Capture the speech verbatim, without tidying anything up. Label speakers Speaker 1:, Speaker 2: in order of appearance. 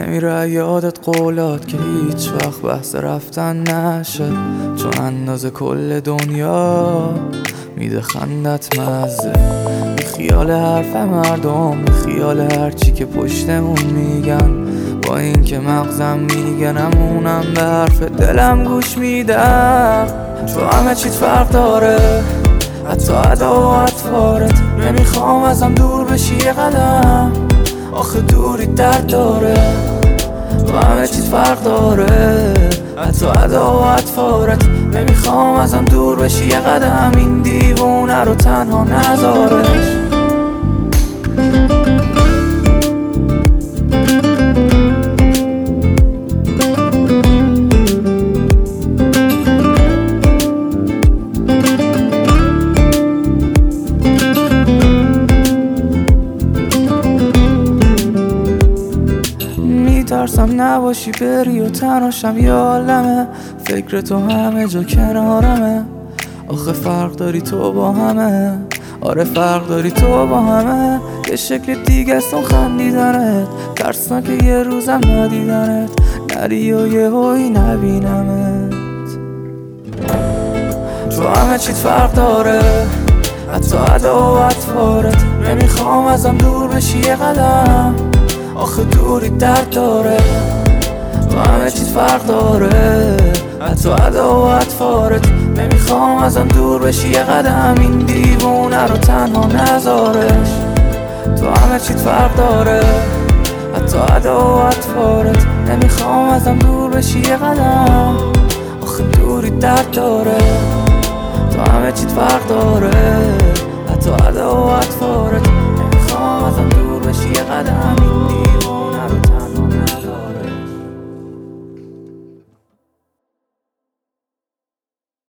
Speaker 1: نمیره یادت قولات که هیچ وقت بحث رفتن نشه، چون اندازه کل دنیا میده خندت مزه. بی خیال حرف مردم، بی خیال هرچی که پشتمون میگن، با این که مغزم میگنم اونم به حرف دلم گوش میدم. تو همه چیت فرق داره، حتی ادا و اطوارت. نمیخوام ازم دور بشی یه قدم، آخه دوری درد داره. تو همه چیت فرق داره، حتی ادا و اطوارت. نمیخوام ازم دور بشی یه قدم، این دیوونه رو تنها نذارش. ترسم نباشی بری و تنهاشم یه عالمه، فکر تو همه جا کنارمه. آخه فرق داری تو با همه، آره فرق داری تو با همه. یه شکل دیگه است اون خندیدنت، ترسناکه یه روزم ندیدنت، نری و یه هایی نبینمت. تو همه چیت فرق داره، حتی ادا و اطوارت. نمیخوام ازم دور بشی یه قدم، آخه دوری درد داره. تو همه چیت فرق داره، حتی ادا و اطوارت. نمیخوام ازم دور بشی یه قدم، این دیوونه رو تنها نذارش. تو همه چیت فرق داره، حتی ادا و اطوارت. نمیخوام ازم دور بشی یه قدم، آخه دوری درد داره. تو همه چیت فرق داره، حتی ادا